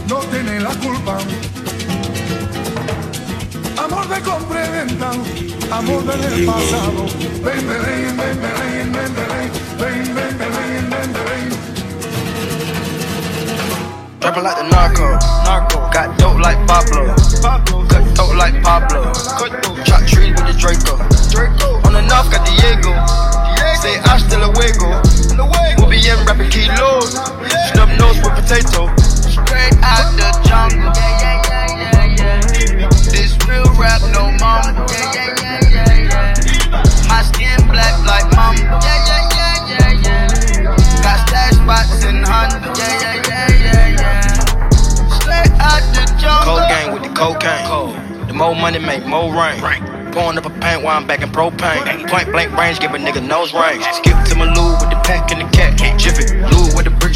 no tiene la culpa. Amor de compra y venta, amor del pasado. Ven, ven, ven, ven, ven, ven, ven, ven, ven, ven, ven, ven. Rapping like the narco, got dope like Pablo, cut dope like Pablo, chop trees with the Draco. On the north got Diego, say hasta luego. We'll be in rapping kilos, snub nose with potato. Straight out the jungle, this real rap no mumble. My skin black like mamba. Got stash spots in Honda. Straight out the jungle. Cold gang with the cocaine. The more money make more rain. Pouring up a paint while I'm back in propane. Point blank range, give a nigga nose range. Skip to my Lou with the pack and the cat. Jiffy, Lou with the